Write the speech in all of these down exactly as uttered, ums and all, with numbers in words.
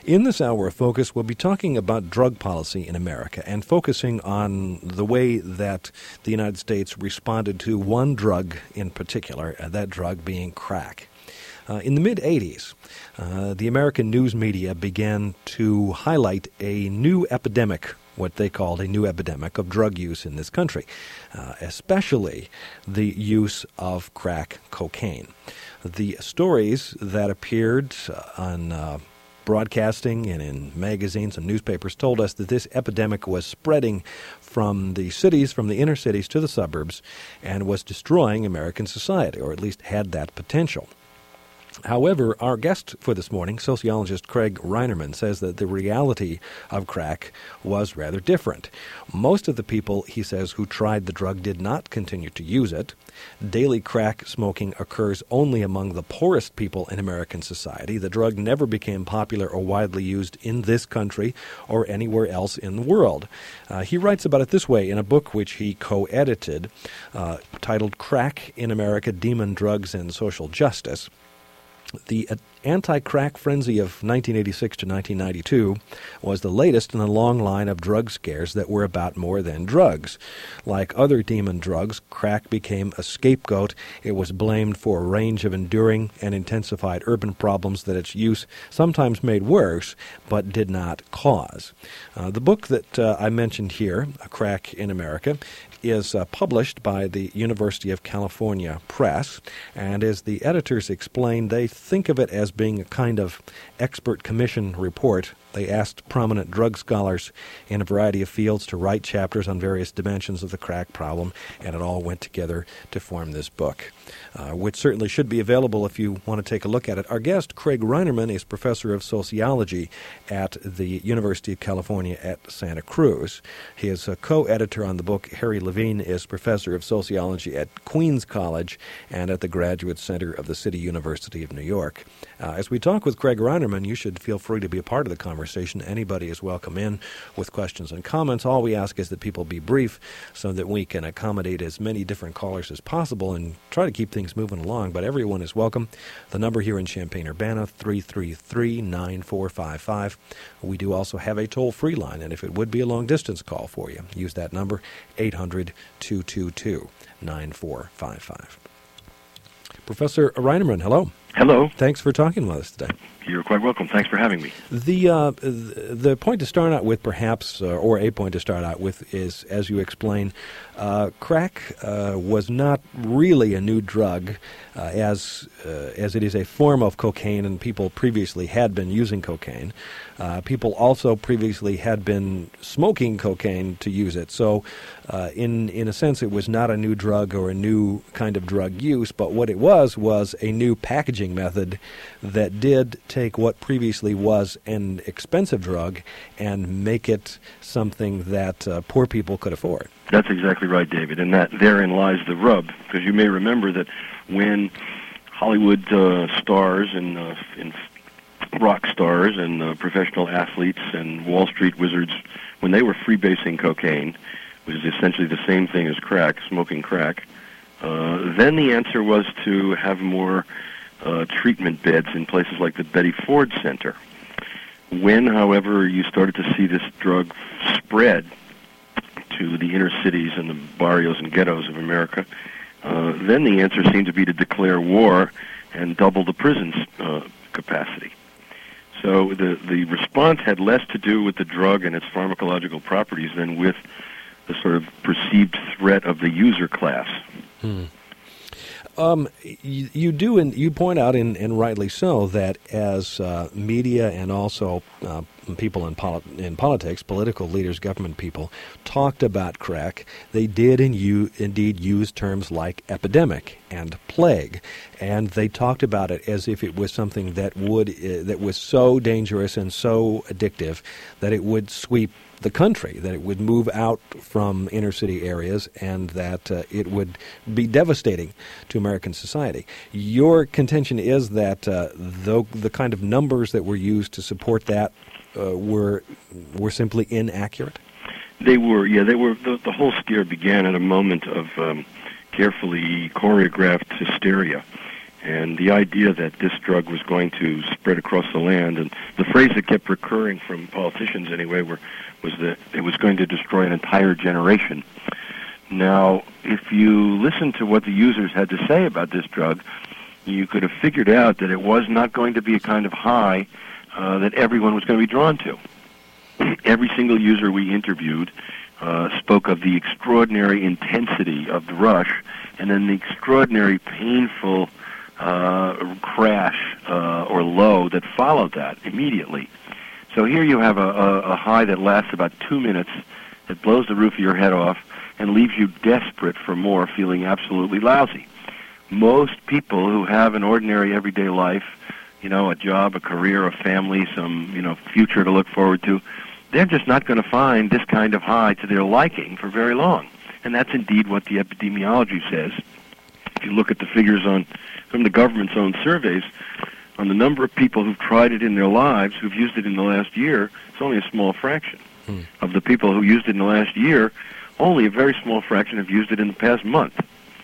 In this hour of focus, we'll be talking about drug policy in America and focusing on the way that the United States responded to one drug in particular, uh, that drug being crack. Uh, in the mid-eighties, uh, the American news media began to highlight a new epidemic, what they called a new epidemic of drug use in this country, uh, especially the use of crack cocaine. The stories that appeared on uh, broadcasting and in magazines and newspapers told us that this epidemic was spreading from the cities, from the inner cities to the suburbs, and was destroying American society, or at least had that potential. However, our guest for this morning, sociologist Craig Reinerman, says that the reality of crack was rather different. Most of the people, he says, who tried the drug did not continue to use it. Daily crack smoking occurs only among the poorest people in American society. The drug never became popular or widely used in this country or anywhere else in the world. Uh, he writes about it this way in a book which he co-edited, uh, titled Crack in America, Demon Drugs and Social Justice. The anti-crack frenzy of nineteen eighty-six to nineteen ninety-two was the latest in a long line of drug scares that were about more than drugs. Like other demon drugs, crack became a scapegoat. It was blamed for a range of enduring and intensified urban problems that its use sometimes made worse, but did not cause. Uh, the book that uh, I mentioned here, Crack in America, is uh, published by the University of California Press, and as the editors explained, they think of it as being a kind of expert commission report. They asked prominent drug scholars in a variety of fields to write chapters on various dimensions of the crack problem, and it all went together to form this book, uh, which certainly should be available if you want to take a look at it. Our guest, Craig Reinerman, is professor of sociology at the University of California at Santa Cruz. He is a co-editor on the book. Harry Levine is professor of sociology at Queens College and at the Graduate Center of the City University of New York. Uh, as we talk with Craig Reinerman, you should feel free to be a part of the conversation. Anybody is welcome in with questions and comments. All we ask is that people be brief so that we can accommodate as many different callers as possible and try to keep things moving along. But everyone is welcome. The number here in Champaign-Urbana, three three three, nine four five five. We do also have a toll-free line, and if it would be a long-distance call for you, use that number, eight hundred, two two two, nine four five five. Professor Reinerman, hello. Hello. Thanks for talking with us today. You're quite welcome. Thanks for having me. The uh, the point to start out with, perhaps, uh, or a point to start out with, is, as you explain, uh, crack uh, was not really a new drug, uh, as uh, as it is a form of cocaine, and people previously had been using cocaine. Uh, people also previously had been smoking cocaine to use it. So, uh, in in a sense, it was not a new drug or a new kind of drug use, but what it was was a new packaging method that did take what previously was an expensive drug and make it something that uh, poor people could afford. That's exactly right, David, and that therein lies the rub, because you may remember that when Hollywood uh, stars and, uh, and rock stars and uh, professional athletes and Wall Street wizards, when they were freebasing cocaine, which is essentially the same thing as crack, smoking crack, uh, then the answer was to have more Uh, treatment beds in places like the Betty Ford Center. When, however, you started to see this drug spread to the inner cities and the barrios and ghettos of America, uh, then the answer seemed to be to declare war and double the prison's uh, capacity. So the, the response had less to do with the drug and its pharmacological properties than with the sort of perceived threat of the user class. Hmm. Um, you, you do, and you point out, and, and rightly so, that as uh, media and also uh, people in, poli- in politics, political leaders, government people, talked about crack, they did in you, indeed use terms like epidemic and plague, and they talked about it as if it was something that would uh, that was so dangerous and so addictive that it would sweep the country, that it would move out from inner city areas, and that uh, it would be devastating to American society. Your contention is that uh, though the kind of numbers that were used to support that uh, were were simply inaccurate? They were, yeah, they were. The, the whole scare began at a moment of um, carefully choreographed hysteria. And the idea that this drug was going to spread across the land, and the phrase that kept recurring from politicians anyway, were, was that it was going to destroy an entire generation. Now, if you listen to what the users had to say about this drug, you could have figured out that it was not going to be a kind of high uh, that everyone was going to be drawn to. Every single user we interviewed uh, spoke of the extraordinary intensity of the rush and then the extraordinary painful uh, crash uh, or low that followed that immediately. So here you have a, a, a high that lasts about two minutes, that blows the roof of your head off, and leaves you desperate for more, feeling absolutely lousy. Most people who have an ordinary everyday life, you know, a job, a career, a family, some, you know, future to look forward to, they're just not going to find this kind of high to their liking for very long. And that's indeed what the epidemiology says. If you look at the figures on from the government's own surveys, on the number of people who've tried it in their lives, who've used it in the last year, it's only a small fraction. Hmm. Of the people who used it in the last year, only a very small fraction have used it in the past month.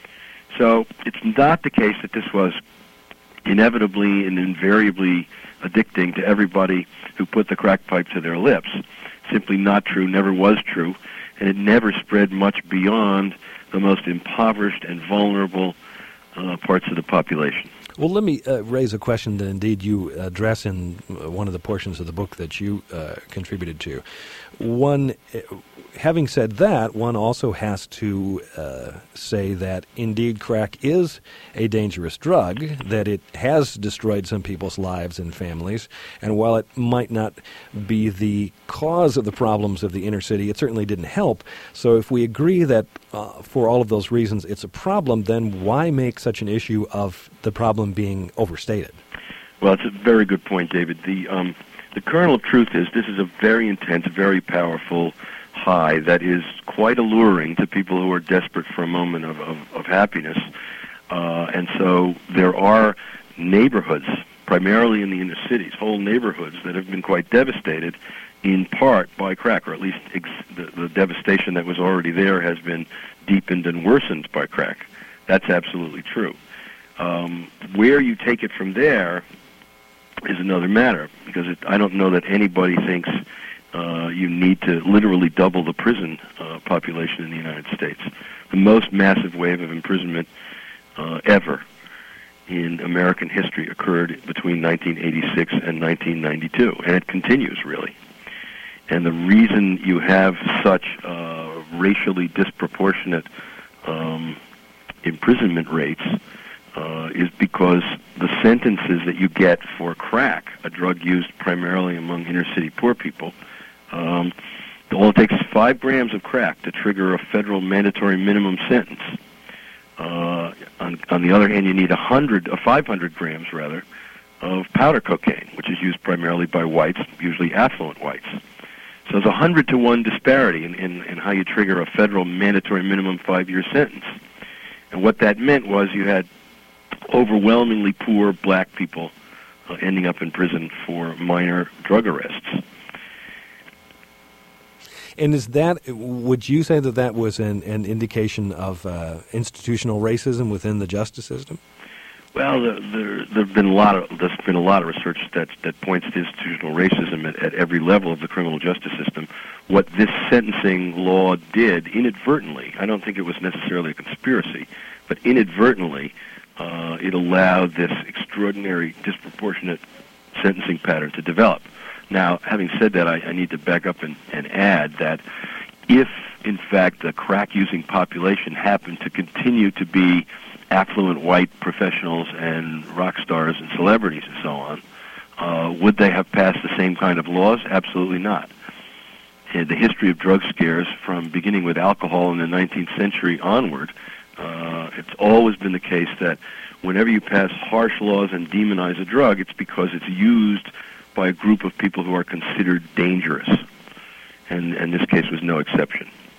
So it's not the case that this was inevitably and invariably addicting to everybody who put the crack pipe to their lips. Simply not true, never was true, and it never spread much beyond the most impoverished and vulnerable uh, parts of the population. Well, let me uh, raise a question that indeed you address in one of the portions of the book that you uh, contributed to. One, having said that, one also has to uh, say that indeed crack is a dangerous drug, that it has destroyed some people's lives and families, and while it might not be the cause of the problems of the inner city, it certainly didn't help. So if we agree that uh, for all of those reasons it's a problem, then why make such an issue of the problem being overstated? Well, it's a very good point, David. The um, the kernel of truth is this is a very intense, very powerful high that is quite alluring to people who are desperate for a moment of, of, of happiness. Uh, and so there are neighborhoods, primarily in the inner cities, whole neighborhoods that have been quite devastated in part by crack, or at least ex- the, the devastation that was already there has been deepened and worsened by crack. That's absolutely true. Um, where you take it from there is another matter, because it, I don't know that anybody thinks uh, you need to literally double the prison uh, population in the United States. The most massive wave of imprisonment uh, ever in American history occurred between nineteen eighty-six and nineteen ninety-two, and it continues, really. And the reason you have such uh, racially disproportionate um, imprisonment rates Uh, is because the sentences that you get for crack, a drug used primarily among inner-city poor people, um, all it takes is five grams of crack to trigger a federal mandatory minimum sentence. Uh, on, on the other hand, you need a hundred, uh, five hundred grams rather, of powder cocaine, which is used primarily by whites, usually affluent whites. So there's a hundred to one disparity in, in, in how you trigger a federal mandatory minimum five-year sentence. And what that meant was you had overwhelmingly poor black people uh, ending up in prison for minor drug arrests. And is that, would you say that that was an, an indication of uh, institutional racism within the justice system? Well, there, there there've been a lot of there's been a lot of research that that points to institutional racism at, at every level of the criminal justice system. What this sentencing law did inadvertently, I don't think it was necessarily a conspiracy, but inadvertently, uh, it allowed this extraordinary, disproportionate sentencing pattern to develop. Now, having said that, I, I need to back up and, and add that if, in fact, the crack-using population happened to continue to be affluent white professionals and rock stars and celebrities and so on, uh, would they have passed the same kind of laws? Absolutely not. And the history of drug scares, from beginning with alcohol in the nineteenth century onward, uh, it's always been the case that whenever you pass harsh laws and demonize a drug, it's because it's used by a group of people who are considered dangerous. And, and this case was no exception.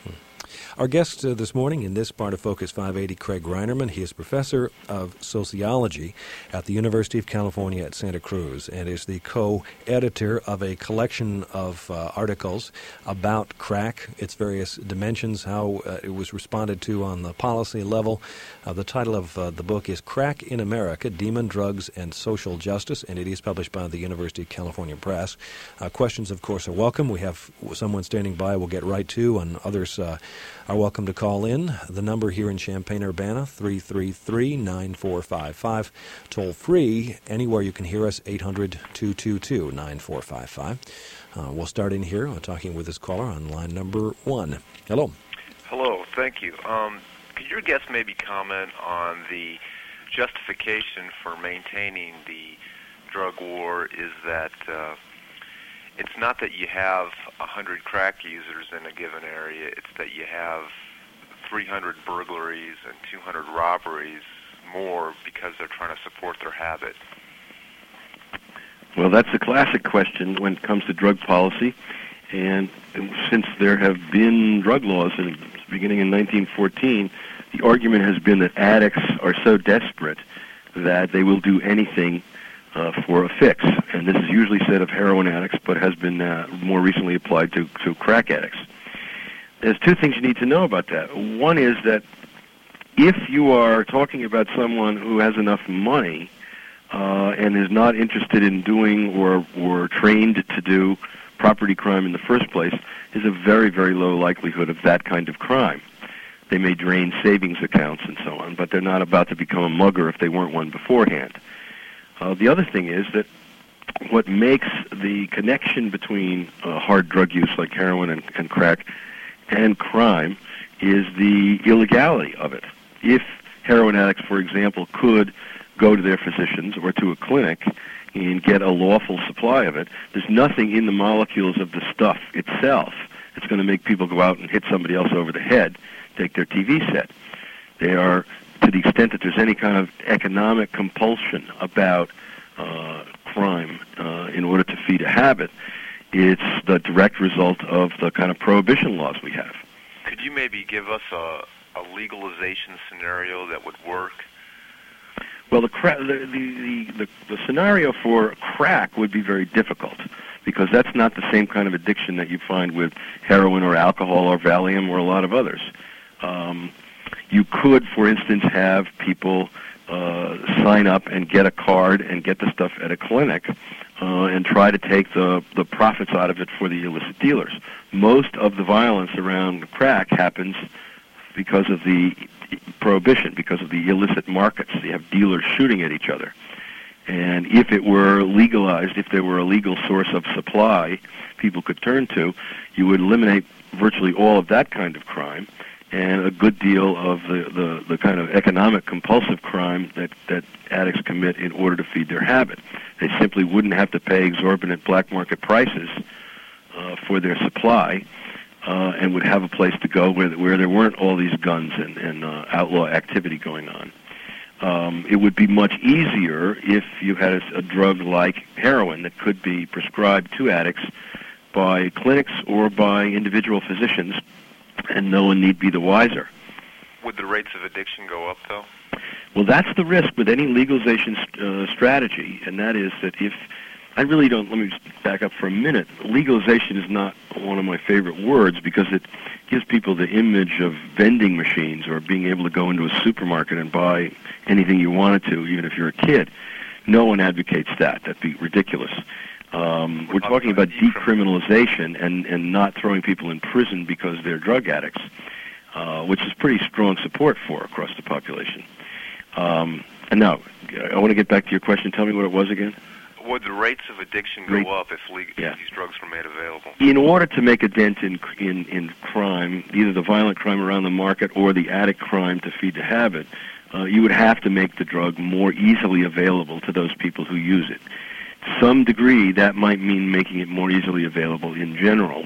Our guest uh, this morning in this part of Focus five eighty, Craig Reinerman. He is professor of sociology at the University of California at Santa Cruz and is the co-editor of a collection of uh, articles about crack, its various dimensions, how uh, it was responded to on the policy level. Uh, the title of uh, the book is Crack in America, Demon, Drugs, and Social Justice, and it is published by the University of California Press. Uh, questions, of course, are welcome. We have someone standing by we'll get right to, and others uh, are welcome to call in. The number here in Champaign-Urbana, three three three, nine four five five. Toll free, anywhere you can hear us, eight hundred, two two two, nine four five five. Uh, we'll start in here uh, talking with this caller on line number one. Hello. Hello, thank you. Um, could your guest maybe comment on the justification for maintaining the drug war is that uh, it's not that you have one hundred crack users in a given area, it's that you have three hundred burglaries and two hundred robberies more because they're trying to support their habit. Well, that's a classic question when it comes to drug policy, and since there have been drug laws in, beginning in nineteen fourteen, the argument has been that addicts are so desperate that they will do anything uh, for a fix. And this is usually said of heroin addicts, but has been uh, more recently applied to, to crack addicts. There's two things you need to know about that. One is that if you are talking about someone who has enough money uh, and is not interested in doing or, or trained to do property crime in the first place, is a very, very low likelihood of that kind of crime. They may drain savings accounts and so on, but they're not about to become a mugger if they weren't one beforehand. Uh, the other thing is that what makes the connection between uh, hard drug use like heroin and, and crack and crime is the illegality of it. If heroin addicts, for example, could go to their physicians or to a clinic and get a lawful supply of it, there's nothing in the molecules of the stuff itself that's going to make people go out and hit somebody else over the head, take their T V set. They are, to the extent that there's any kind of economic compulsion about uh, crime uh, in order to feed a habit, it's the direct result of the kind of prohibition laws we have. Could you maybe give us a, a legalization scenario that would work? Well, the, cra- the, the, the, the scenario for crack would be very difficult because that's not the same kind of addiction that you find with heroin or alcohol or Valium or a lot of others. Um, you could, for instance, have people uh, sign up and get a card and get the stuff at a clinic uh, and try to take the, the profits out of it for the illicit dealers. Most of the violence around crack happens because of the prohibition, because of the illicit markets. You have dealers shooting at each other. And if it were legalized, if there were a legal source of supply people could turn to, you would eliminate virtually all of that kind of crime and a good deal of the, the, the kind of economic compulsive crime that, that addicts commit in order to feed their habit. They simply wouldn't have to pay exorbitant black market prices uh, for their supply uh, and would have a place to go where, where there weren't all these guns and, and uh, outlaw activity going on. Um, it would be much easier if you had a, a drug like heroin that could be prescribed to addicts by clinics or by individual physicians, and no one need be the wiser. Would the rates of addiction go up, though? Well, that's the risk with any legalization uh, strategy, and that is that if, I really don't, let me just back up for a minute, legalization is not one of my favorite words because it gives people the image of vending machines or being able to go into a supermarket and buy anything you wanted to, even if you're a kid. No one advocates that. That'd be ridiculous. Um, we're talking about decriminalization and, and not throwing people in prison because they're drug addicts, uh, which is pretty strong support for across the population. Um, and now, I want to get back to your question. Tell me what it was again. Would the rates of addiction go Rate, up if, legal, yeah. if these drugs were made available? In order to make a dent in, in, in crime, either the violent crime around the market or the addict crime to feed the habit, uh, you would have to make the drug more easily available to those people who use it. To some degree, that might mean making it more easily available in general.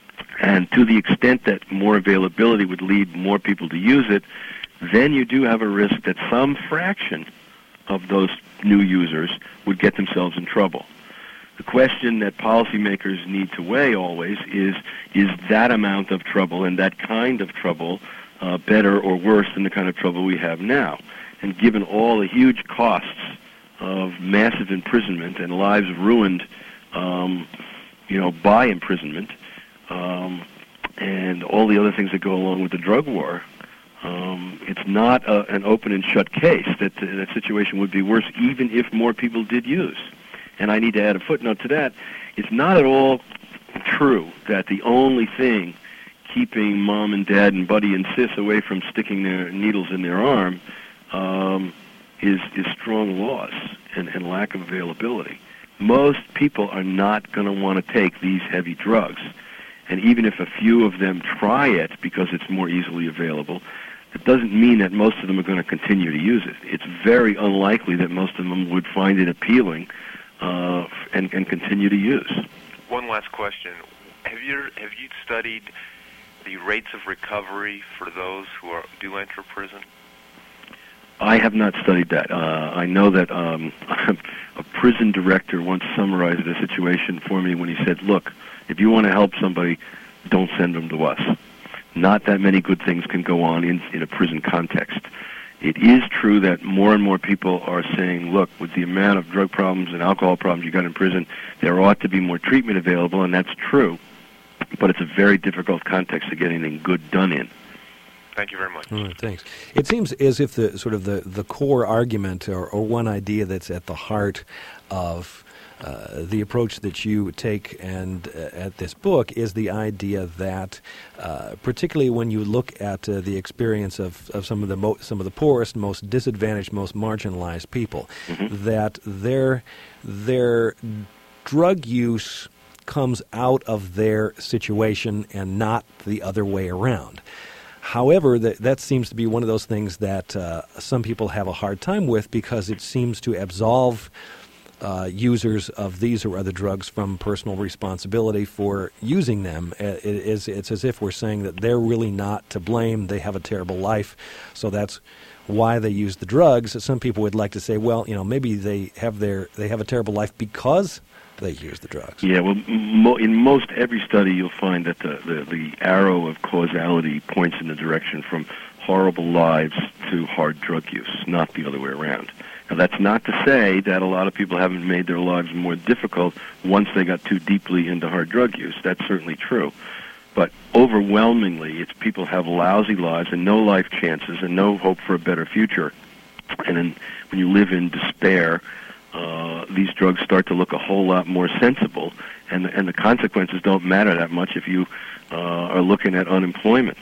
And to the extent that more availability would lead more people to use it, then you do have a risk that some fraction of those new users would get themselves in trouble. The question that policymakers need to weigh always is, is that amount of trouble and that kind of trouble uh, better or worse than the kind of trouble we have now? And given all the huge costs of massive imprisonment and lives ruined, um, you know, by imprisonment, um, and all the other things that go along with the drug war, um, it's not a, an open and shut case that uh, that situation would be worse even if more people did use. And I need to add a footnote to that. It's not at all true that the only thing keeping mom and dad and buddy and sis away from sticking their needles in their arm um, is, is strong laws and, and lack of availability. Most people are not going to want to take these heavy drugs. And even if a few of them try it because it's more easily available, it doesn't mean that most of them are going to continue to use it. It's very unlikely that most of them would find it appealing uh, and, and continue to use. One last question. Have you have you studied the rates of recovery for those who are, do enter prison? I have not studied that. Uh, I know that um, a prison director once summarized the situation for me when he said, look, if you want to help somebody, don't send them to us. Not that many good things can go on in, in a prison context. It is true that more and more people are saying, look, with the amount of drug problems and alcohol problems you got in prison, there ought to be more treatment available, and that's true. But it's a very difficult context to get anything good done in. Thank you very much. All right, thanks. It seems as if the sort of the, the core argument or, or one idea that's at the heart of uh, the approach that you take and uh, at this book is the idea that, uh, particularly when you look at uh, the experience of, of some of the mo- some of the poorest, most disadvantaged, most marginalized people, mm-hmm. that their their drug use comes out of their situation and not the other way around. However, that, that seems to be one of those things that uh, some people have a hard time with because it seems to absolve uh, users of these or other drugs from personal responsibility for using them. It is, it's as if we're saying that they're really not to blame. They have a terrible life, so that's why they use the drugs. Some people would like to say, well, you know, maybe they have their they have a terrible life because they use the drugs. Yeah, well, mo- in most every study you'll find that the, the, the arrow of causality points in the direction from horrible lives to hard drug use, not the other way around. Now, that's not to say that a lot of people haven't made their lives more difficult once they got too deeply into hard drug use. That's certainly true. But overwhelmingly, it's people have lousy lives and no life chances and no hope for a better future. And then when you live in despair, Uh, these drugs start to look a whole lot more sensible, and and the consequences don't matter that much if you uh, are looking at unemployment.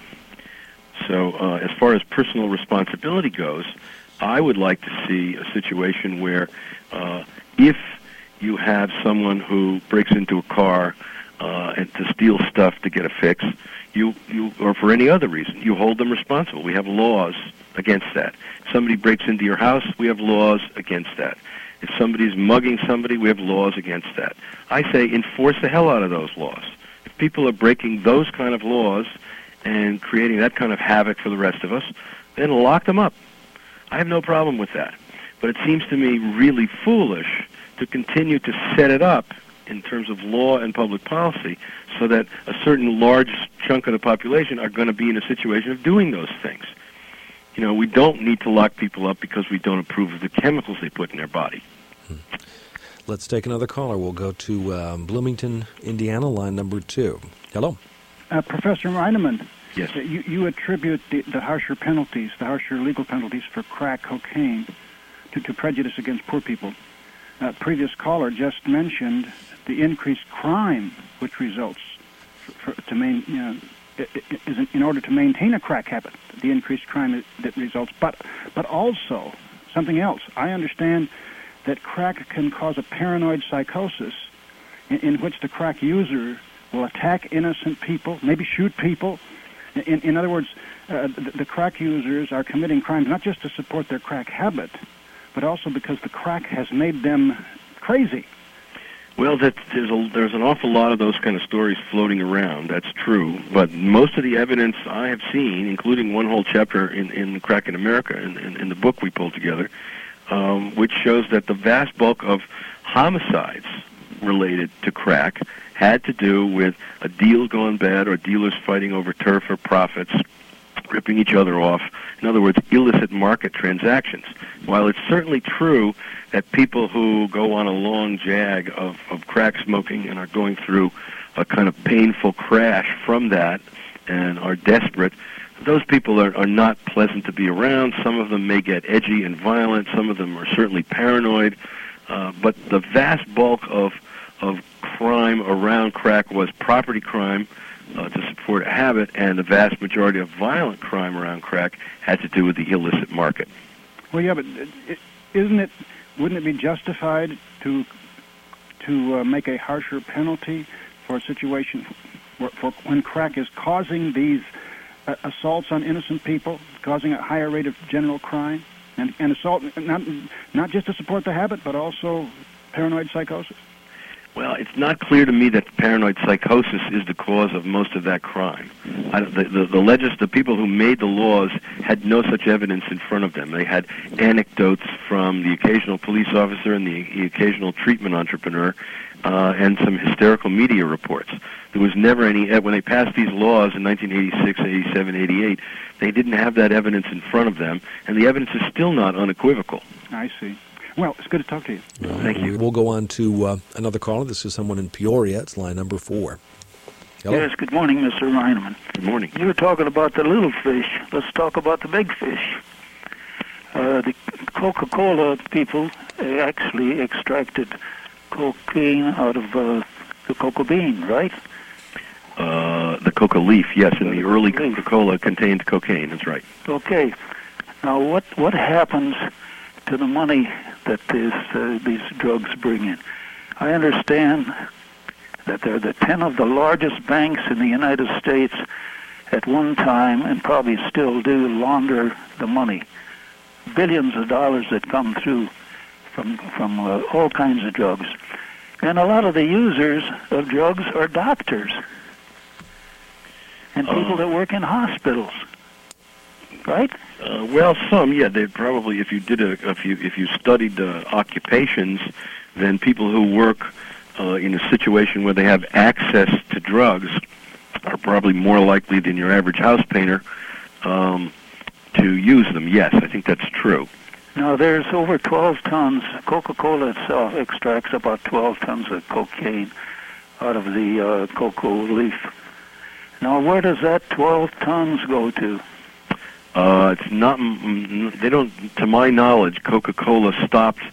So uh, as far as personal responsibility goes, I would like to see a situation where uh, if you have someone who breaks into a car uh, and to steal stuff to get a fix, you, you or for any other reason, you hold them responsible. We have laws against that. If somebody breaks into your house, we have laws against that. If somebody's mugging somebody, we have laws against that. I say enforce the hell out of those laws. If people are breaking those kind of laws and creating that kind of havoc for the rest of us, then lock them up. I have no problem with that. But it seems to me really foolish to continue to set it up in terms of law and public policy so that a certain large chunk of the population are going to be in a situation of doing those things. You know, we don't need to lock people up because we don't approve of the chemicals they put in their body. Hmm. Let's take another caller. We'll go to um, Bloomington, Indiana, line number two. Hello. Uh, Professor Reinemann. Yes. You, you attribute the, the harsher penalties, the harsher legal penalties for crack cocaine to, to prejudice against poor people. Uh, previous caller just mentioned the increased crime which results for, for, to main, you know, is in order to maintain a crack habit, the increased crime that results, but but also something else. I understand that crack can cause a paranoid psychosis in, in which the crack user will attack innocent people, maybe shoot people. In, in other words, uh, the, the crack users are committing crimes not just to support their crack habit, but also because the crack has made them crazy. Well, that, there's, a, there's an awful lot of those kind of stories floating around. That's true. But most of the evidence I have seen, including one whole chapter in, in Crack in America, in, in, in the book we pulled together, um, which shows that the vast bulk of homicides related to crack had to do with a deal gone bad or dealers fighting over turf or profits, ripping each other off. In other words, illicit market transactions. While it's certainly true that people who go on a long jag of, of crack smoking and are going through a kind of painful crash from that and are desperate, those people are, are not pleasant to be around. Some of them may get edgy and violent. Some of them are certainly paranoid. Uh, but the vast bulk of of crime around crack was property crime uh, to support a habit, and the vast majority of violent crime around crack had to do with the illicit market. Well, yeah, but it, isn't it? Wouldn't it be justified to to uh, make a harsher penalty for a situation for, for when crack is causing these uh, assaults on innocent people, causing a higher rate of general crime, and, and assault not not just to support the habit, but also paranoid psychosis? Well, it's not clear to me that paranoid psychosis is the cause of most of that crime. I, the the, the, legis, the people who made the laws had no such evidence in front of them. They had anecdotes from the occasional police officer and the, the occasional treatment entrepreneur uh, and some hysterical media reports. There was never any, when they passed these laws in nineteen eighty-six, eighty-seven, eighty-eight, they didn't have that evidence in front of them, and the evidence is still not unequivocal. I see. Well, it's good to talk to you. Well, Thank you. We'll go on to uh, another caller. This is someone in Peoria. It's line number four. Hello? Yes, good morning, Mister Reineman. Good morning. You were talking about the little fish. Let's talk about the big fish. Uh, the Coca-Cola people uh, actually extracted cocaine out of uh, the cocoa bean, right? Uh, the coca leaf, yes, in the early leaf. Coca-Cola contained cocaine, that's right. Okay. Now, what, what happens to the money that this, uh, these drugs bring in? I understand that they're the ten of the largest banks in the United States at one time, and probably still do, launder the money. Billions of dollars that come through from, from uh, all kinds of drugs. And a lot of the users of drugs are doctors and people uh, that work in hospitals, right? Uh, well, some, yeah, they'd probably, if you did a, if you if you studied uh, occupations, then people who work uh, in a situation where they have access to drugs are probably more likely than your average house painter um, to use them. Yes, I think that's true. Now, there's over twelve tons. Coca-Cola itself extracts about twelve tons of cocaine out of the uh, cocoa leaf. Now, where does that twelve tons go to? Uh, it's not. They don't. To my knowledge, Coca-Cola stopped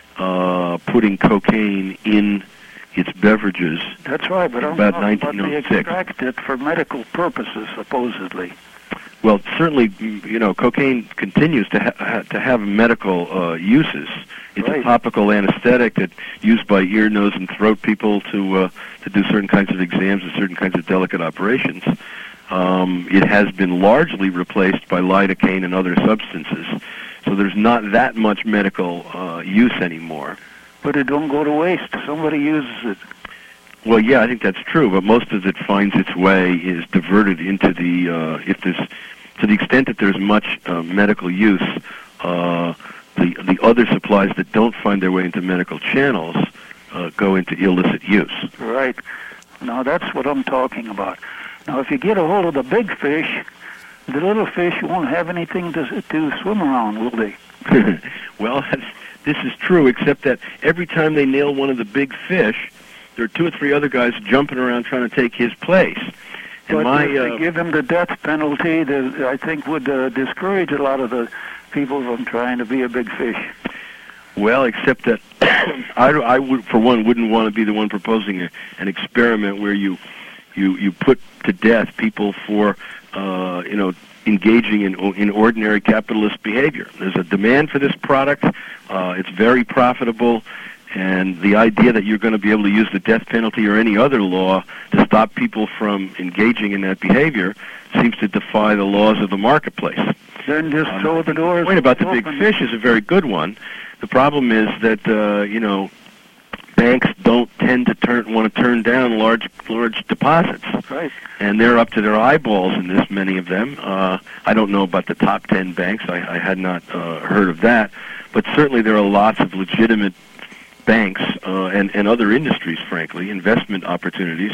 uh, putting cocaine in its beverages. That's right, but I'm about talking about nineteen oh six. they extract it for medical purposes, supposedly. Well, certainly, you know, cocaine continues to ha- to have medical uh, uses. It's right. a topical anesthetic that's used by ear, nose, and throat people to uh, to do certain kinds of exams and certain kinds of delicate operations. Um, it has been largely replaced by lidocaine and other substances, so there's not that much medical uh, use anymore. But it don't go to waste. Somebody uses it. Well, yeah, I think that's true, but most of it finds its way, is diverted into the, uh, if there's, to the extent that there's much uh, medical use, uh, the the other supplies that don't find their way into medical channels uh, go into illicit use. Right. Now, that's what I'm talking about. Now, if you get a hold of the big fish, the little fish won't have anything to, to swim around, will they? Well, that's, this is true, except that every time they nail one of the big fish, there are two or three other guys jumping around trying to take his place. And but my, if they uh, give him the death penalty, that I think would uh, discourage a lot of the people from trying to be a big fish. Well, except that I, I would, for one, wouldn't want to be the one proposing a, an experiment where you, you, you put to death people for, uh, you know, engaging in in ordinary capitalist behavior. There's a demand for this product. Uh, it's very profitable. And the idea that you're going to be able to use the death penalty or any other law to stop people from engaging in that behavior seems to defy the laws of the marketplace. Then just Um, throw the doors. The point about the big open. fish is a very good one. The problem is that, uh, you know, banks don't tend to turn want to turn down large large deposits. Right. And they're up to their eyeballs in this, many of them. Uh, I don't know about the top ten banks. I, I had not uh, heard of that. But certainly there are lots of legitimate banks uh, and, and other industries, frankly, investment opportunities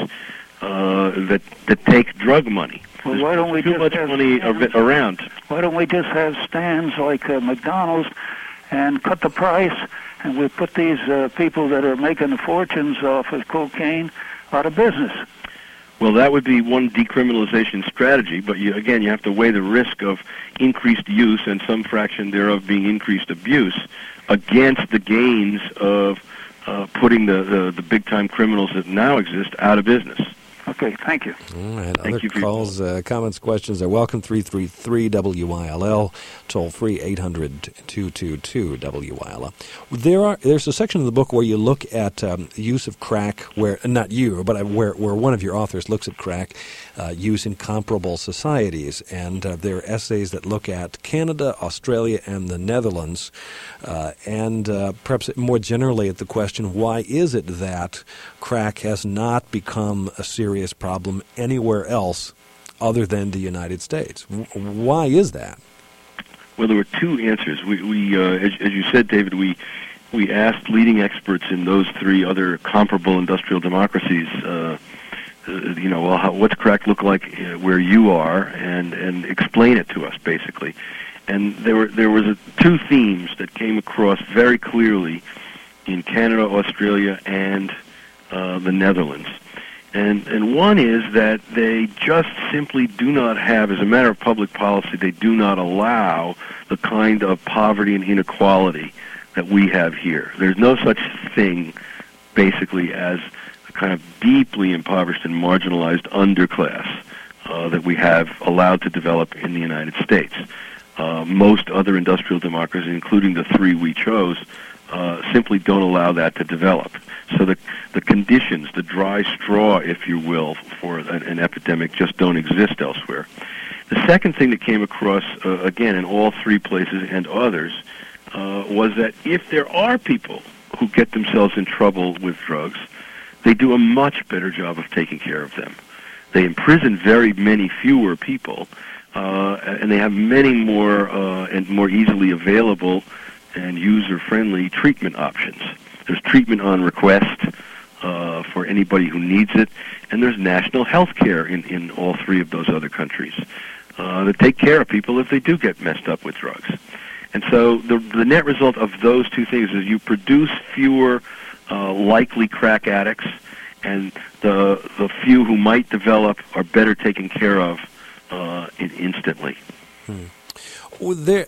uh, that that take drug money. Well, There's why don't we too just much have money stands? ar- around. Why don't we just have stands like uh, McDonald's and cut the price, and we put these uh, people that are making fortunes off of cocaine out of business? Well, that would be one decriminalization strategy, but you, again, you have to weigh the risk of increased use and some fraction thereof being increased abuse against the gains of uh, putting the, the, the big-time criminals that now exist out of business. Okay, thank you. All right. Thank Other you for calls, uh, comments, questions are welcome. three three three W I L L, toll free eight hundred two two two W I L L. There are there's a section of the book where you look at um, use of crack, where not you, but where where one of your authors looks at crack uh, use in comparable societies, and uh, there are essays that look at Canada, Australia, and the Netherlands, uh, and uh, perhaps more generally at the question: why is it that crack has not become a serious problem anywhere else other than the United States? Why is that? Well, there were two answers. We, we uh, as, as you said, David, we we asked leading experts in those three other comparable industrial democracies, uh, uh, you know, well, how, what's crack look like uh, where you are, and and explain it to us, basically. And there were there was a, two themes that came across very clearly in Canada, Australia, and uh, the Netherlands. And and one is that they just simply do not have, as a matter of public policy, they do not allow the kind of poverty and inequality that we have here. There's no such thing, basically, as a kind of deeply impoverished and marginalized underclass uh, that we have allowed to develop in the United States. Uh, most other industrial democracies, including the three we chose, uh, simply don't allow that to develop. So the the conditions, the dry straw, if you will, for an, an epidemic just don't exist elsewhere. The second thing that came across, uh, again, in all three places and others, uh, was that if there are people who get themselves in trouble with drugs, they do a much better job of taking care of them. They imprison very many fewer people, uh, and they have many more uh, and more easily available and user-friendly treatment options. There's treatment on request uh, for anybody who needs it, and there's national health care in, in all three of those other countries uh, that take care of people if they do get messed up with drugs. And so the, the net result of those two things is you produce fewer uh, likely crack addicts, and the the few who might develop are better taken care of uh, in, instantly. Hmm. Well, there,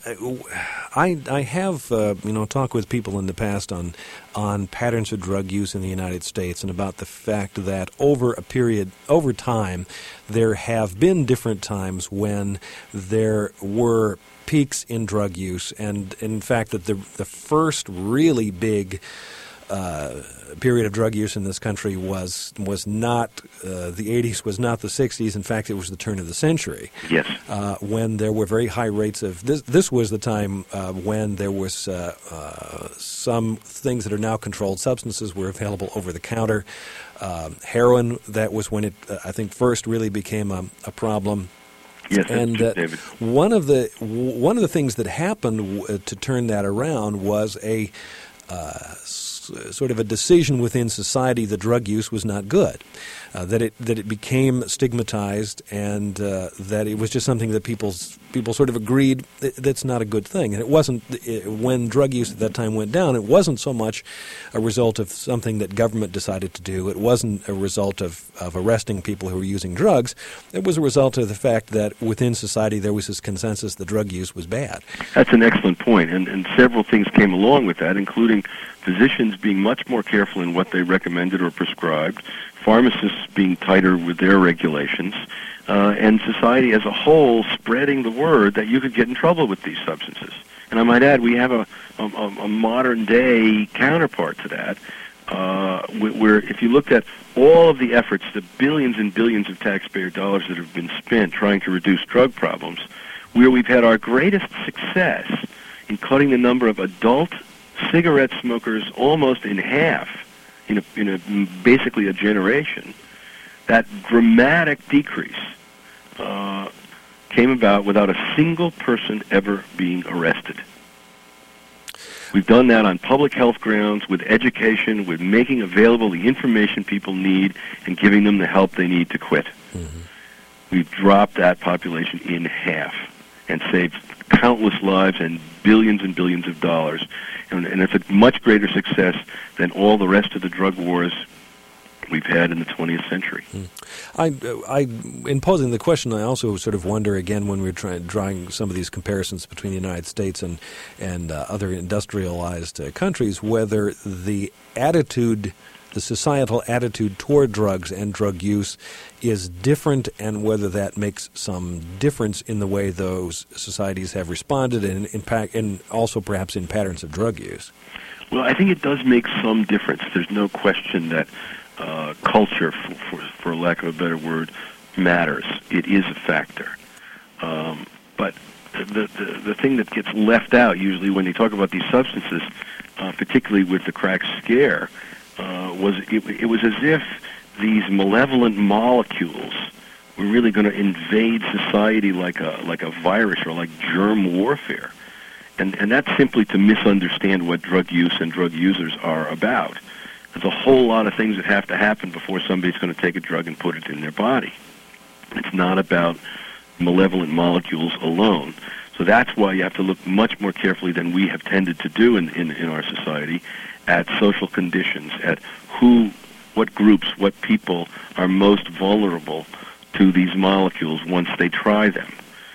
I I have uh, you know talked with people in the past on on patterns of drug use in the United States, and about the fact that over a period over time there have been different times when there were peaks in drug use, and in fact that the the first really big Uh, period of drug use in this country was was not uh, the eighties, was not the sixties. In fact, it was the turn of the century. Yes. Uh, when there were very high rates of this. This was the time uh, when there was uh, uh, some things that are now controlled substances were available over the counter. Uh, heroin. That was when it uh, I think first really became a, a problem. Yes, and true, uh, David. one of the one of the things that happened w- to turn that around was a uh, sort of a decision within society that drug use was not good, uh, that it that it became stigmatized, and uh, that it was just something that people's people sort of agreed that, that's not a good thing. And it wasn't it, when drug use at that time went down. It wasn't so much a result of something that government decided to do. It wasn't a result of, of arresting people who were using drugs. It was a result of the fact that within society there was this consensus that drug use was bad. That's an excellent point, and, and several things came along with that, including physicians being much more careful in what they recommended or prescribed, pharmacists being tighter with their regulations, uh, and society as a whole spreading the word that you could get in trouble with these substances. And I might add, we have a, a, a modern-day counterpart to that, uh, where if you looked at all of the efforts, the billions and billions of taxpayer dollars that have been spent trying to reduce drug problems, where we've had our greatest success in cutting the number of adult cigarette smokers almost in half, in a, in a basically a generation, that dramatic decrease uh, came about without a single person ever being arrested. We've done that on public health grounds, with education, with making available the information people need and giving them the help they need to quit. Mm-hmm. We've dropped that population in half and saved countless lives and billions and billions of dollars. And, and it's a much greater success than all the rest of the drug wars we've had in the twentieth century. Mm. I, I, in posing the question, I also sort of wonder, again, when we're trying, drawing some of these comparisons between the United States and, and uh, other industrialized uh, countries, whether the attitude, the societal attitude toward drugs and drug use is different, and whether that makes some difference in the way those societies have responded, and, in pa- and also perhaps in patterns of drug use. Well, I think it does make some difference. There's no question that Uh, culture, for, for, for lack of a better word, matters. It is a factor. Um, but the, the the thing that gets left out usually when you talk about these substances, uh, particularly with the crack scare, uh, was it, it was as if these malevolent molecules were really going to invade society like a like a virus or like germ warfare, and and that's simply to misunderstand what drug use and drug users are about. There's a whole lot of things that have to happen before somebody's going to take a drug and put it in their body. It's not about malevolent molecules alone. So that's why you have to look much more carefully than we have tended to do in, in, in our society at social conditions, at who, what groups, what people are most vulnerable to these molecules once they try them,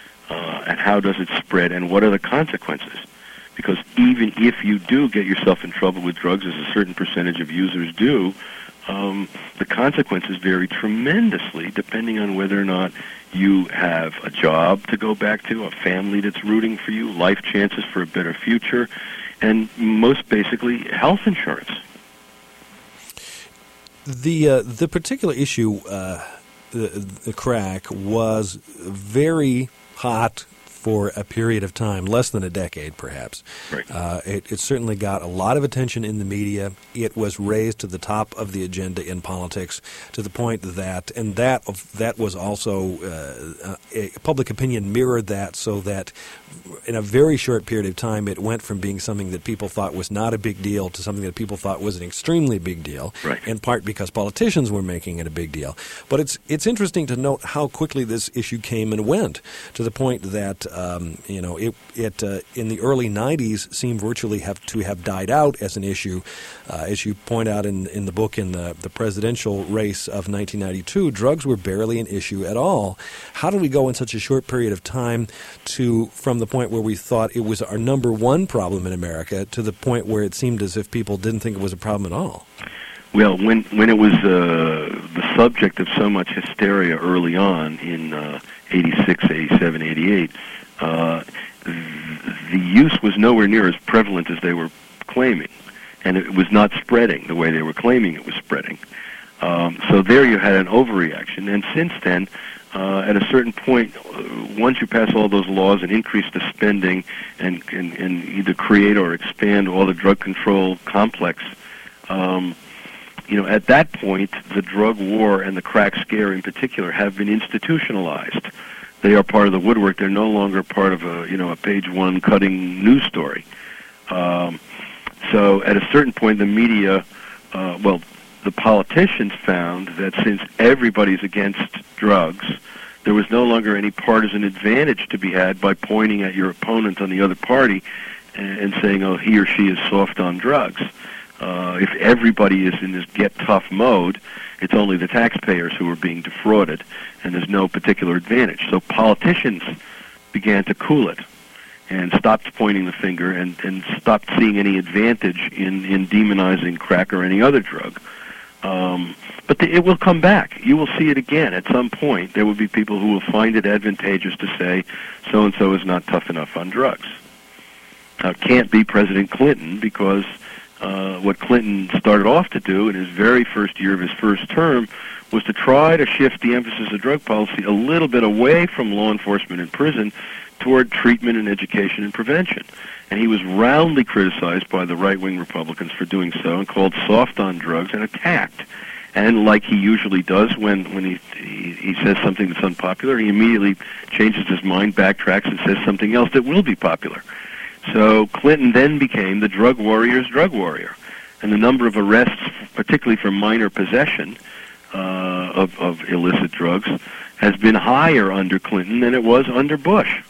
uh, and how does it spread, and what are the consequences. Because even if you do get yourself in trouble with drugs, as a certain percentage of users do, um, the consequences vary tremendously depending on whether or not you have a job to go back to, a family that's rooting for you, life chances for a better future, and most basically, health insurance. The uh, the particular issue, uh, the, the crack, was very hot for a period of time, less than a decade perhaps. Right. Uh, it, it certainly got a lot of attention in the media. It was raised to the top of the agenda in politics to the point that, and that that was also, uh, uh, public opinion mirrored that, so that in a very short period of time it went from being something that people thought was not a big deal to something that people thought was an extremely big deal, right. in part because politicians were making it a big deal. But it's it's interesting to note how quickly this issue came and went, to the point that Um, you know, it, it uh, in the early nineties seemed virtually have to have died out as an issue. Uh, as you point out in, in the book, in the, the presidential race of nineteen ninety-two, drugs were barely an issue at all. How do we go in such a short period of time to, from the point where we thought it was our number one problem in America, to the point where it seemed as if people didn't think it was a problem at all? Well, when when it was uh, the subject of so much hysteria early on in uh, eighty-six, eighty-seven, eighty-eight, uh, the use was nowhere near as prevalent as they were claiming, and it was not spreading the way they were claiming it was spreading. Um, so there you had an overreaction, and since then, uh, at a certain point, uh, once you pass all those laws and increase the spending and, and, and either create or expand all the drug control complex, um, you know, at that point, the drug war and the crack scare in particular have been institutionalized. They are part of the woodwork. They're no longer part of a, you know, a page one cutting news story. Um, so at a certain point, the media, uh, well, the politicians found that since everybody's against drugs, there was no longer any partisan advantage to be had by pointing at your opponent on the other party and, and saying, oh, he or she is soft on drugs. Uh, if everybody is in this get-tough mode, it's only the taxpayers who are being defrauded, and there's no particular advantage. So politicians began to cool it and stopped pointing the finger and, and stopped seeing any advantage in, in demonizing crack or any other drug. Um, but the, it will come back. You will see it again. At some point, there will be people who will find it advantageous to say, so-and-so is not tough enough on drugs. Now, it can't be President Clinton, because Uh, what Clinton started off to do in his very first year of his first term was to try to shift the emphasis of drug policy a little bit away from law enforcement and prison toward treatment and education and prevention. And he was roundly criticized by the right-wing Republicans for doing so and called soft on drugs and attacked. And like he usually does when, when he, he, he says something that's unpopular, he immediately changes his mind, backtracks, and says something else that will be popular. So Clinton then became the drug warrior's drug warrior. And the number of arrests, particularly for minor possession uh, of, of illicit drugs, has been higher under Clinton than it was under Bush.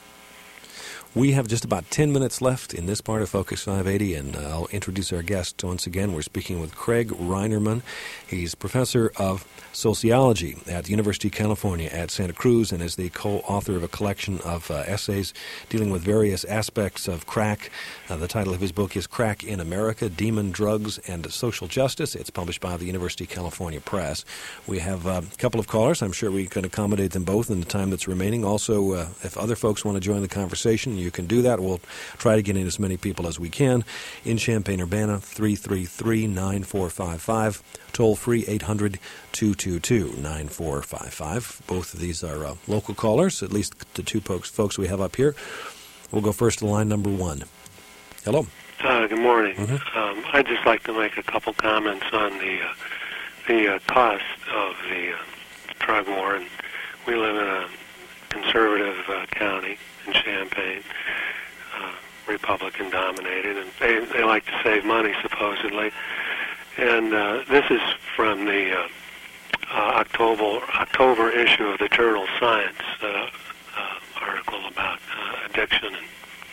We have just about ten minutes left in this part of Focus five eighty, and uh, I'll introduce our guest once again. We're speaking with Craig Reinerman. He's professor of sociology at the University of California at Santa Cruz and is the co-author of a collection of uh, essays dealing with various aspects of crack. Uh, the title of his book is Crack in America, Demon Drugs and Social Justice. It's published by the University of California Press. We have uh, a couple of callers. I'm sure we can accommodate them both in the time that's remaining. Also, uh, if other folks want to join the conversation, you can do that. We'll try to get in as many people as we can. In Champaign-Urbana, three three three, nine four five five. Toll free, eight hundred, two two two, nine four five five. Both of these are uh, local callers, at least the two folks, folks we have up here. We'll go first to line number one. Hello. Uh, good morning. Mm-hmm. Um, I'd just like to make a couple comments on the uh, the uh, cost of the uh, drug war. And we live in a conservative uh, county in Champaign, uh, Republican-dominated, and they, they like to save money, supposedly. And uh, this is from the uh, uh, October October issue of the journal Science, uh, uh, article about uh, addiction. And,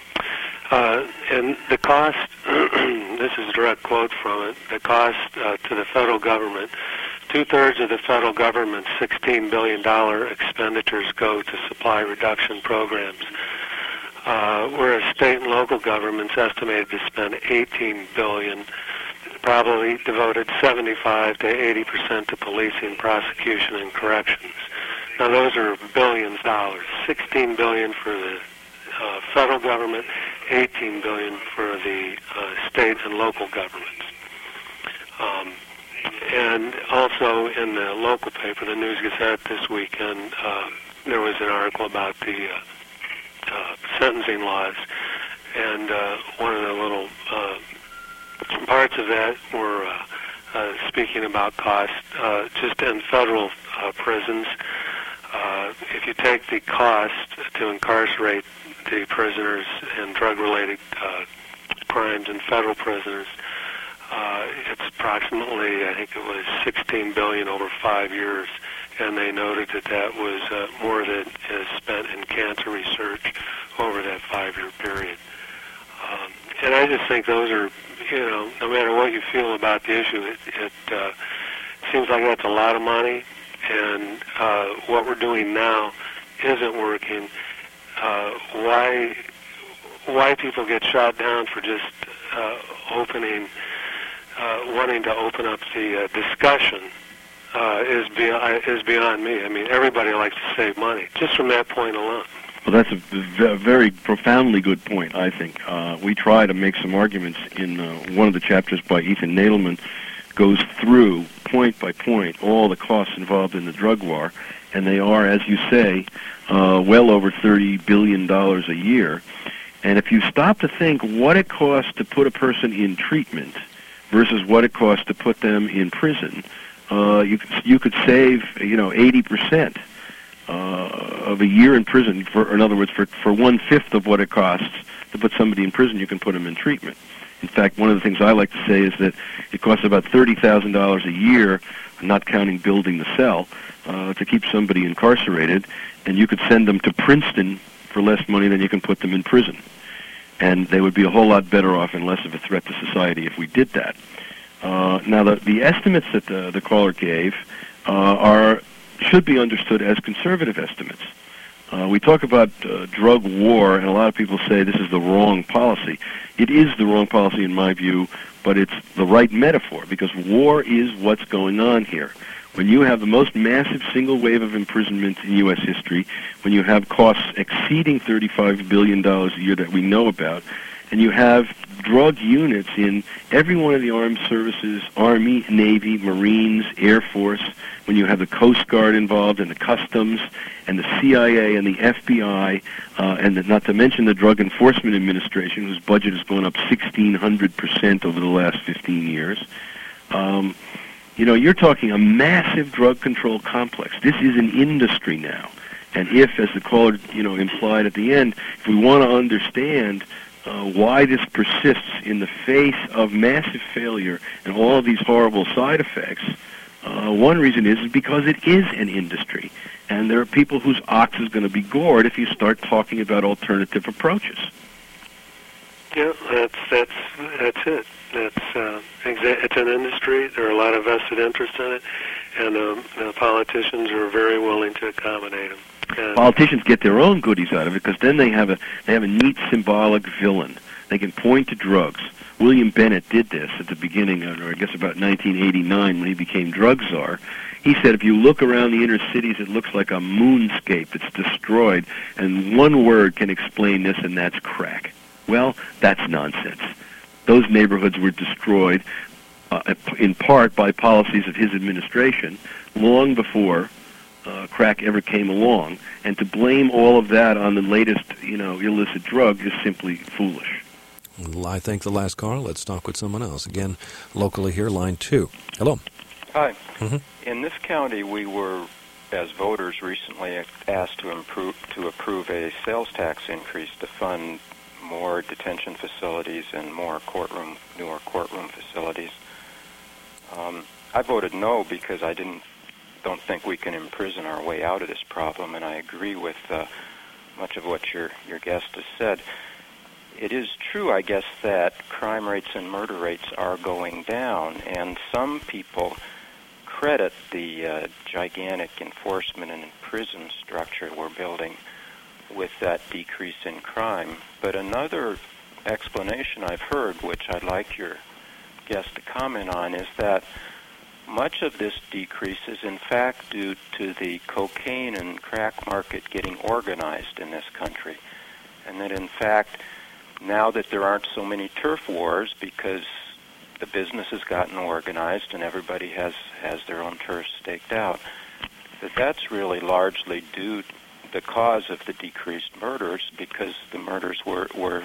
uh, and the cost, this is a direct quote from it, the cost uh, to the federal government, two-thirds of the federal government's sixteen billion dollars expenditures go to supply reduction programs, uh, whereas state and local governments estimated to spend eighteen billion dollars, probably devoted seventy-five to eighty percent to policing, prosecution, and corrections. Now, those are billions of dollars. sixteen billion dollars for the uh, federal government, eighteen billion dollars for the uh, state and local governments. Um, and also in the local paper, the News Gazette, this weekend, uh, there was an article about the uh, uh, sentencing laws, and uh, one of the little uh, parts of that were uh, uh, speaking about cost uh, just in federal uh, prisons. Uh, if you take the cost to incarcerate the prisoners in drug-related uh, crimes in federal prisons, uh, it's approximately, I think it was sixteen billion dollars over five years, and they noted that that was uh, more than is spent in cancer research over that five-year period. Um, and I just think those are, you know, no matter what you feel about the issue, it, it uh, seems like that's a lot of money, and uh, what we're doing now isn't working. Uh, why why people get shot down for just uh, opening, uh, wanting to open up the uh, discussion uh, is, beyond, is beyond me. I mean, everybody likes to save money, just from that point alone. Well, that's a v- very profoundly good point, I think. Uh, we try to make some arguments in uh, one of the chapters by Ethan Nadelman, goes through, point by point, all the costs involved in the drug war, and they are, as you say, uh, well over thirty billion dollars a year. And if you stop to think what it costs to put a person in treatment versus what it costs to put them in prison, uh, you could, you could save, you know, eighty percent. Uh, of a year in prison, for, in other words, for, for one-fifth of what it costs to put somebody in prison, you can put them in treatment. In fact, one of the things I like to say is that it costs about thirty thousand dollars a year, not counting building the cell, uh, to keep somebody incarcerated, and you could send them to Princeton for less money than you can put them in prison. And they would be a whole lot better off and less of a threat to society if we did that. Uh, now, the, the estimates that the, the caller gave uh, are should be understood as conservative estimates. Uh, we talk about uh, drug war, and a lot of people say this is the wrong policy. It is the wrong policy in my view, but it's the right metaphor, because war is what's going on here. When you have the most massive single wave of imprisonment in U S history, when you have costs exceeding thirty-five billion dollars a year that we know about, and you have drug units in every one of the armed services, Army, Navy, Marines, Air Force, when you have the Coast Guard involved and the Customs and the C I A and the F B I, uh, and the, not to mention the Drug Enforcement Administration, whose budget has gone up sixteen hundred percent over the last fifteen years. Um, you know, you're talking a massive drug control complex. This is an industry now. And if, as the caller, you know, implied at the end, if we want to understand uh, why this persists in the face of massive failure and all of these horrible side effects, uh, one reason is, is because it is an industry. And there are people whose ox is going to be gored if you start talking about alternative approaches. Yeah, that's that's that's it. That's uh, exa- it's an industry. There are a lot of vested interest in it, and um, the politicians are very willing to accommodate them. And politicians get their own goodies out of it because then they have a they have a neat symbolic villain. They can point to drugs. William Bennett did this at the beginning, or I guess about nineteen eighty-nine when he became drug czar. He said, if you look around the inner cities, it looks like a moonscape. It's destroyed, and one word can explain this, and that's crack. Well, that's nonsense. Those neighborhoods were destroyed uh, in part by policies of his administration long before uh, crack ever came along. And to blame all of that on the latest, you know, illicit drug is simply foolish. Well, I thank the last caller. Let's talk with someone else. Again, locally here, line two. Hello. Hi. Mm-hmm. In this county, we were, as voters, recently asked to improve to approve a sales tax increase to fund more detention facilities and more courtroom, newer courtroom facilities. Um, I voted no because I didn't, don't think we can imprison our way out of this problem, and I agree with uh, much of what your your guest has said. It is true, I guess, that crime rates and murder rates are going down, and some people credit the uh, gigantic enforcement and prison structure we're building with that decrease in crime. But another explanation I've heard, which I'd like your guest to comment on, is that much of this decrease is in fact due to the cocaine and crack market getting organized in this country. And that in fact, now that there aren't so many turf wars because the business has gotten organized and everybody has, has their own turf staked out, that that's really largely due to the cause of the decreased murders, because the murders were, were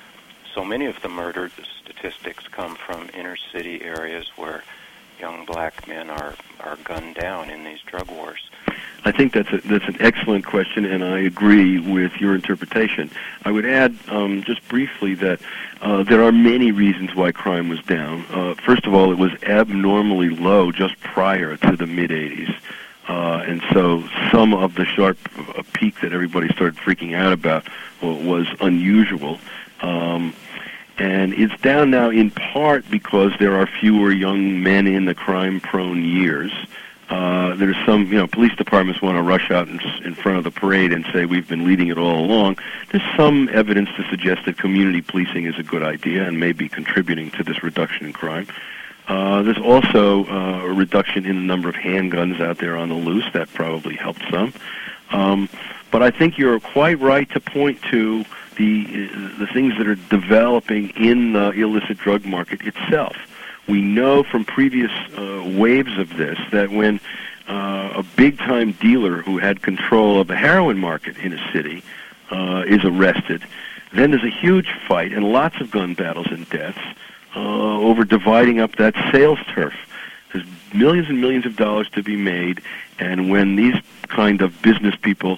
so many of the murder statistics come from inner city areas where young black men are, are gunned down in these drug wars. I think that's a, that's an excellent question, and I agree with your interpretation. I would add um, just briefly that uh, there are many reasons why crime was down. Uh, first of all, it was abnormally low just prior to the mid-eighties. Uh, and so some of the sharp uh, peak that everybody started freaking out about well, was unusual. Um, and it's down now in part because there are fewer young men in the crime-prone years. Uh, there's some, you know, police departments want to rush out in, in front of the parade and say we've been leading it all along. There's some evidence to suggest that community policing is a good idea and may be contributing to this reduction in crime. Uh, there's also uh, a reduction in the number of handguns out there on the loose. That probably helped some. Um, but I think you're quite right to point to the the things that are developing in the illicit drug market itself. We know from previous uh, waves of this that when uh, a big-time dealer who had control of the heroin market in a city uh, is arrested, then there's a huge fight and lots of gun battles and deaths uh, over dividing up that sales turf. There's millions and millions of dollars to be made, and when these kind of business people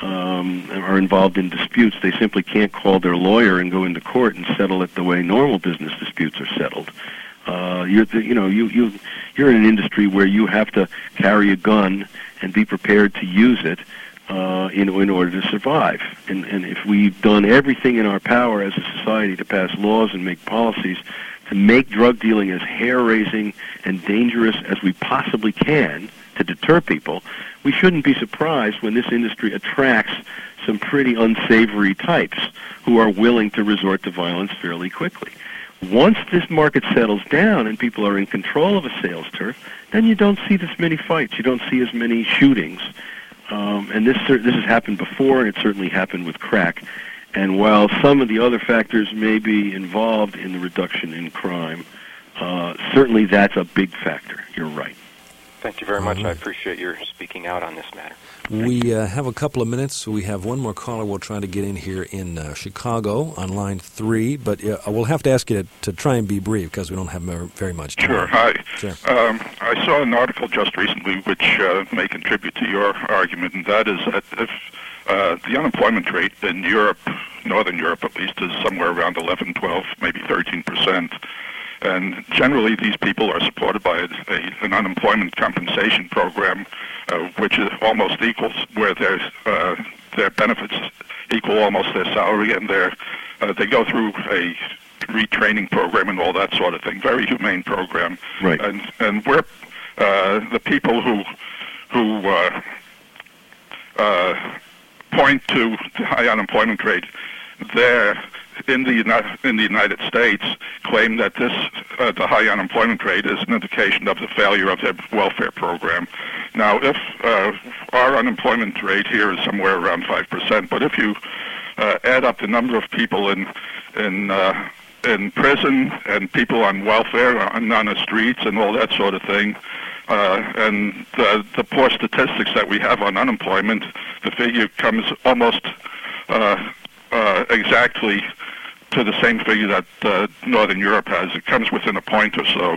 um, are involved in disputes, they simply can't call their lawyer and go into court and settle it the way normal business disputes are settled. Uh, you're, the, you know, you, you, you're in an industry where you have to carry a gun and be prepared to use it uh, in, in order to survive. And, and if we've done everything in our power as a society to pass laws and make policies to make drug dealing as hair-raising and dangerous as we possibly can to deter people, we shouldn't be surprised when this industry attracts some pretty unsavory types who are willing to resort to violence fairly quickly. Once this market settles down and people are in control of a sales turf, then you don't see this many fights. You don't see as many shootings. Um, and this this has happened before, and it certainly happened with crack. And while some of the other factors may be involved in the reduction in crime, uh, certainly that's a big factor. You're right. Thank you very much. I appreciate your speaking out on this matter. We uh, have a couple of minutes. We have one more caller we'll try to get in here in uh, Chicago on line three, but uh, we'll have to ask you to, to try and be brief because we don't have very much time. Sure. Hi. Sure. Um, I saw an article just recently which uh, may contribute to your argument, and that is that if uh, the unemployment rate in Europe, Northern Europe at least, is somewhere around eleven, twelve, maybe thirteen percent. And generally, these people are supported by a, a, an unemployment compensation program, uh, which is almost equals where their uh, their benefits equal almost their salary, and their uh, they go through a retraining program and all that sort of thing. Very humane program. Right. And and we're uh, the people who who uh, uh, point to the high unemployment rate there in the United, in the United States claim that this uh, the high unemployment rate is an indication of the failure of their welfare program. Now, if uh, our unemployment rate here is somewhere around five percent, but if you uh, add up the number of people in in uh, in prison and people on welfare, on, on the streets, and all that sort of thing, uh, and the, the poor statistics that we have on unemployment, the figure comes almost uh, uh, exactly to the same figure that uh, Northern Europe has. It comes within a point or so.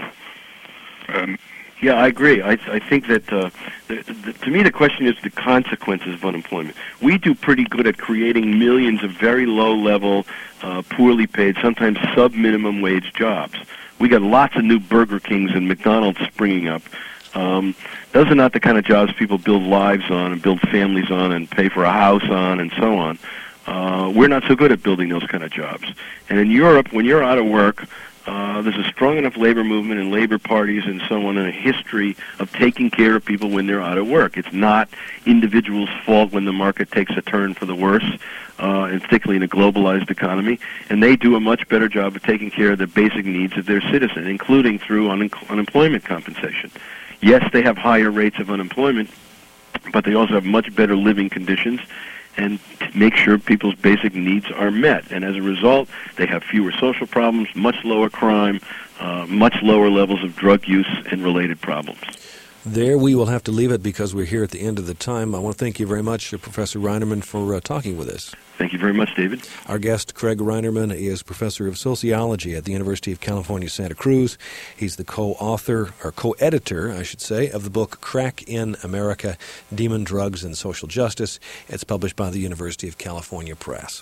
And yeah, I agree. I, I think that, uh, the, the, to me, the question is the consequences of unemployment. We do pretty good at creating millions of very low-level, uh, poorly paid, sometimes sub-minimum wage jobs. We got lots of new Burger Kings and McDonald's springing up. Um, those are not the kind of jobs people build lives on and build families on and pay for a house on and so on. Uh, we're not so good at building those kind of jobs. And in Europe, when you're out of work, uh, there's a strong enough labor movement and labor parties and so on, and a history of taking care of people when they're out of work. It's not individuals' fault when the market takes a turn for the worse, uh, and particularly in a globalized economy. And they do a much better job of taking care of the basic needs of their citizens, including through un- unemployment compensation. Yes, they have higher rates of unemployment, but they also have much better living conditions and make sure people's basic needs are met. And as a result, they have fewer social problems, much lower crime, uh, much lower levels of drug use and related problems. There we will have to leave it because we're here at the end of the time. I want to thank you very much, Professor Reinerman, for uh, talking with us. Thank you very much, David. Our guest, Craig Reinerman, is Professor of Sociology at the University of California, Santa Cruz. He's the co-author, or co-editor, I should say, of the book Crack in America, Demon Drugs and Social Justice. It's published by the University of California Press.